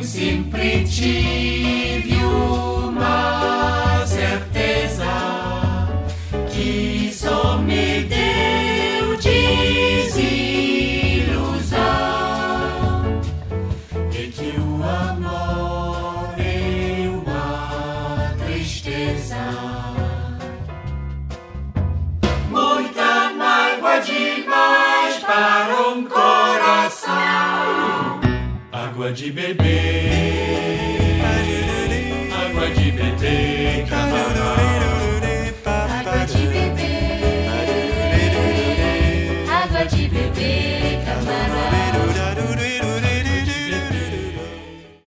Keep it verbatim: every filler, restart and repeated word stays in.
sempre tive uma certeza que só me deu desilusão, é que o amor é uma tristeza. Muita mágoa demais para um coração, água de beber.